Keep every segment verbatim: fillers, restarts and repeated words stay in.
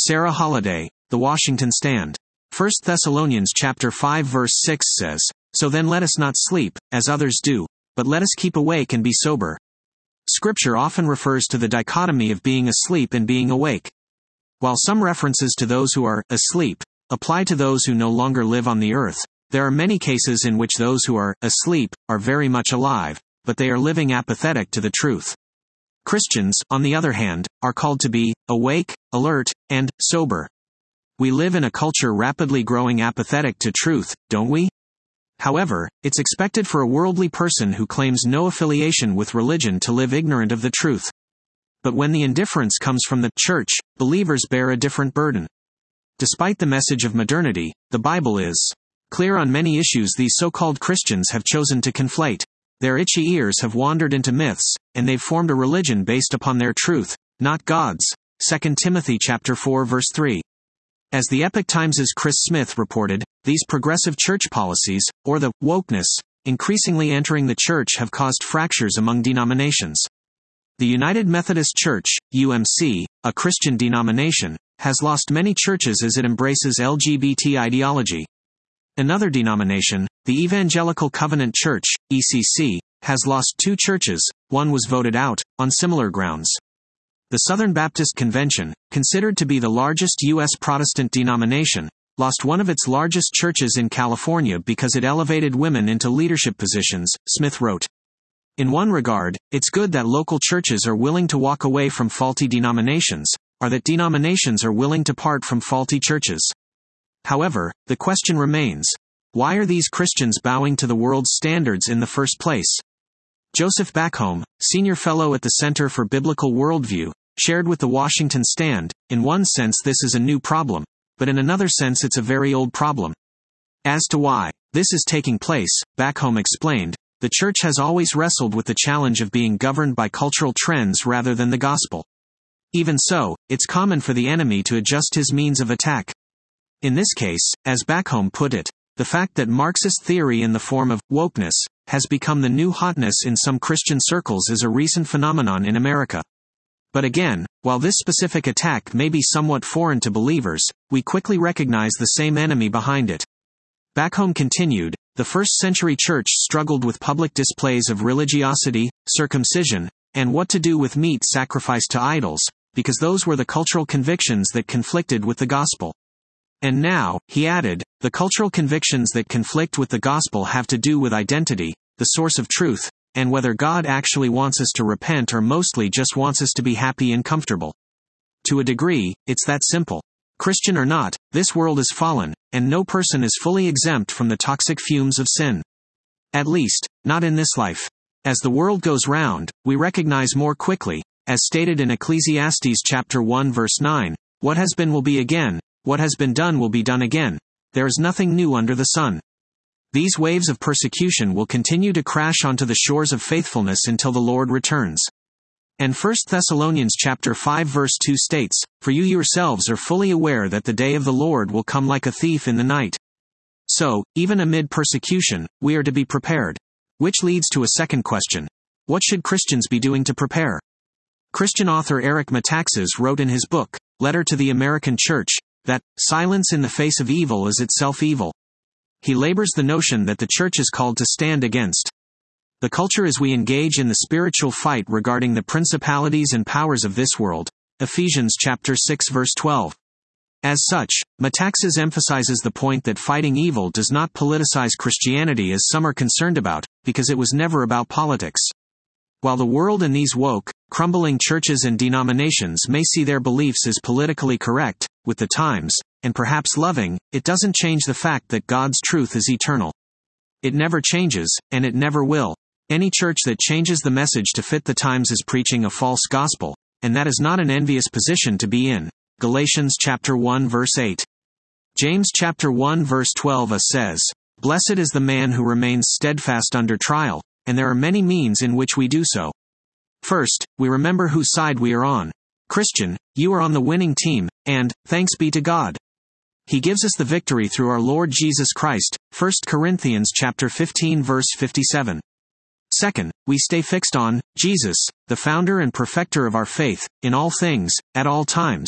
Sarah Holiday, The Washington Stand. First Thessalonians chapter five verse six says, "So then let us not sleep, as others do, but let us keep awake and be sober." Scripture often refers to the dichotomy of being asleep and being awake. While some references to those who are asleep apply to those who no longer live on the earth, there are many cases in which those who are asleep are very much alive, but they are living apathetic to the truth. Christians, on the other hand, are called to be awake, alert, and sober. We live in a culture rapidly growing apathetic to truth, don't we? However, it's expected for a worldly person who claims no affiliation with religion to live ignorant of the truth. But when the indifference comes from the church, believers bear a different burden. Despite the message of modernity, the Bible is clear on many issues these so-called Christians have chosen to conflate. Their itchy ears have wandered into myths, and they've formed a religion based upon their truth, not God's. Second Timothy chapter four verse three. As the Epoch Times' Chris Smith reported, these progressive church policies, or the wokeness, increasingly entering the church have caused fractures among denominations. The United Methodist Church, U M C, a Christian denomination, has lost many churches as it embraces L G B T ideology. Another denomination, the Evangelical Covenant Church, E C C, has lost two churches. One was voted out, on similar grounds. The Southern Baptist Convention, considered to be the largest U S Protestant denomination, lost one of its largest churches in California because it elevated women into leadership positions, Smith wrote. In one regard, it's good that local churches are willing to walk away from faulty denominations, or that denominations are willing to part from faulty churches. However, the question remains, why are these Christians bowing to the world's standards in the first place? Joseph Backholm, senior fellow at the Center for Biblical Worldview, shared with the Washington Stand, in one sense this is a new problem, but in another sense it's a very old problem. As to why this is taking place, Backholm explained, the church has always wrestled with the challenge of being governed by cultural trends rather than the gospel. Even so, it's common for the enemy to adjust his means of attack. In this case, as Backholm put it, the fact that Marxist theory in the form of wokeness has become the new hotness in some Christian circles is a recent phenomenon in America. But again, while this specific attack may be somewhat foreign to believers, we quickly recognize the same enemy behind it. Backholm continued, the first century church struggled with public displays of religiosity, circumcision, and what to do with meat sacrificed to idols, because those were the cultural convictions that conflicted with the gospel. And now, he added, the cultural convictions that conflict with the gospel have to do with identity, the source of truth, and whether God actually wants us to repent or mostly just wants us to be happy and comfortable. To a degree, it's that simple. Christian or not, this world is fallen, and no person is fully exempt from the toxic fumes of sin. At least, not in this life. As the world goes round, we recognize more quickly, as stated in Ecclesiastes chapter one verse nine, what has been will be again, what has been done will be done again. There is nothing new under the sun. These waves of persecution will continue to crash onto the shores of faithfulness until the Lord returns. And First Thessalonians chapter five verse two states, "For you yourselves are fully aware that the day of the Lord will come like a thief in the night." So, even amid persecution, we are to be prepared. Which leads to a second question. What should Christians be doing to prepare? Christian author Eric Metaxas wrote in his book, Letter to the American Church, that silence in the face of evil is itself evil. He labors the notion that the church is called to stand against the culture as we engage in the spiritual fight regarding the principalities and powers of this world. Ephesians chapter six verse twelve. As such, Metaxas emphasizes the point that fighting evil does not politicize Christianity as some are concerned about, because it was never about politics. While the world and these woke, crumbling churches and denominations may see their beliefs as politically correct, with the times, and perhaps loving, it doesn't change the fact that God's truth is eternal. It never changes, and it never will. Any church that changes the message to fit the times is preaching a false gospel, and that is not an envious position to be in. Galatians chapter one verse eight. James chapter one verse twelve says, "Blessed is the man who remains steadfast under trial," and there are many means in which we do so. First, we remember whose side we are on. Christian, you are on the winning team, and, thanks be to God. He gives us the victory through our Lord Jesus Christ, First Corinthians chapter fifteen verse fifty-seven. Second, we stay fixed on Jesus, the founder and perfecter of our faith, in all things, at all times.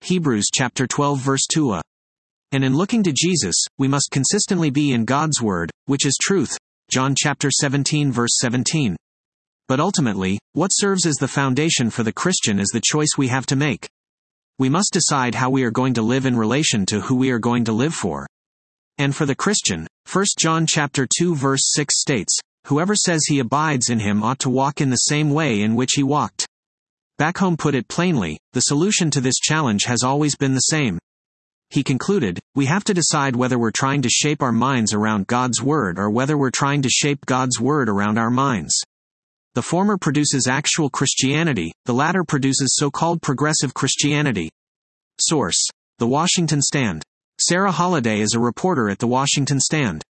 Hebrews chapter twelve verse two. And in looking to Jesus, we must consistently be in God's Word, which is truth. John chapter seventeen verse seventeen. But ultimately, what serves as the foundation for the Christian is the choice we have to make. We must decide how we are going to live in relation to who we are going to live for. And for the Christian, First John chapter two verse six states, "Whoever says he abides in him ought to walk in the same way in which he walked." Backhome put it plainly, the solution to this challenge has always been the same. He concluded, we have to decide whether we're trying to shape our minds around God's Word or whether we're trying to shape God's Word around our minds. The former produces actual Christianity, the latter produces so-called progressive Christianity. Source: The Washington Stand. Sarah Holliday is a reporter at The Washington Stand.